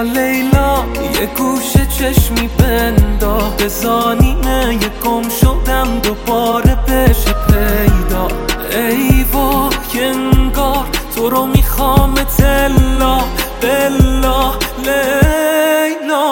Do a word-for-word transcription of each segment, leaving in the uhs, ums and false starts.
لیلا لیلا یه گوشه چشمی بندا بزانیمه یه گم شدم دوباره بشه پیدا. ای وای انگار تو رو میخوام تلا بلا لیلا.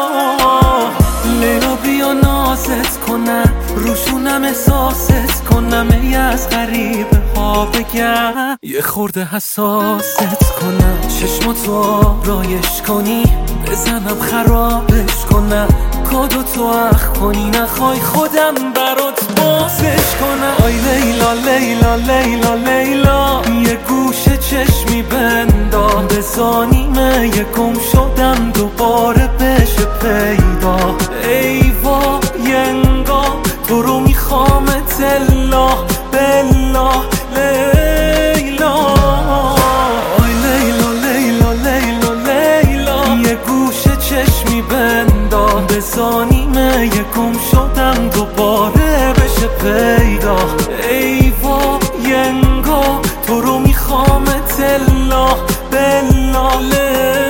لیلا بیا نازت کنم روشونم احساست کنم ای از غریبه ها بگم یه خورده حساست کنم چشماتو رایش کنی بزنم خرابش کنم کادو تو اخ کنی نخوای خودم برات بازش کنم. آی لیلا لیلا لیلا لیلا یه گوشه چشمی بندام بزانیمه یه گم شدم دوباره بشه پیدا. ای وای انگار تو رو میخوام تلا بلا لیلا. آی لیلا لیلا لیلا لیلا یه گوشه چشمی بندام بزانیمه یه گم شدم دوباره بشه پیدا. ای وای انگار تو رو میخوام تلا بلا لیلا.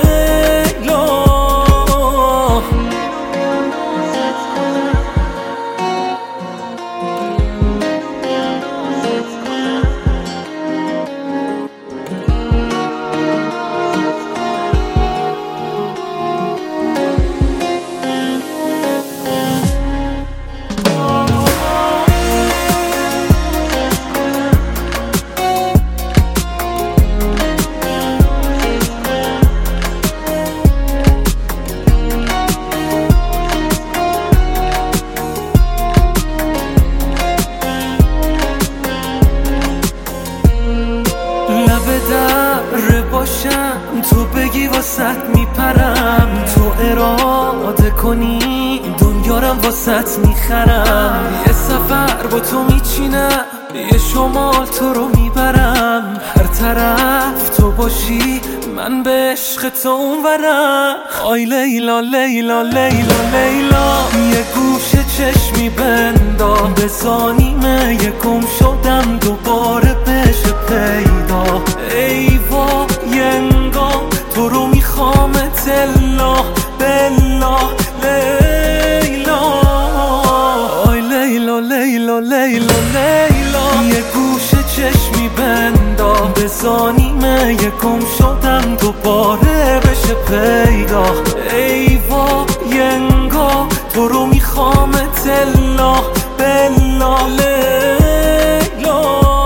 تو بگی واسط میپرم تو اراده کنی دنیارم واسط میخرم یه سفر با تو میچینم یه شمال تو رو میبرم هر طرف تو باشی من به عشق تو اونورم. آی لیلا لیلا لیلا لیلا یه گوشه چشمی بندام بزانیمه یه گم شدم دوباره بشه پیدا. ای وای انگار تو رو میخوام تلا بلا لیلا. آی لیلا لیلا لیلا لیلا یه گوشه چشمی بندام بزانیمه یه گم شدم دوباره بشه پیدا. ای وای انگار تو رو میخوام تلا بلا لیلا.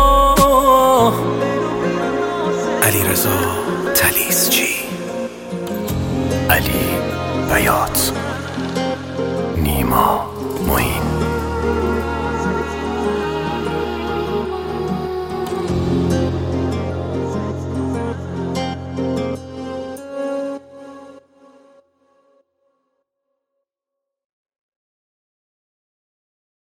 علیرضا طلیسچی، علی بیات، نیما معین.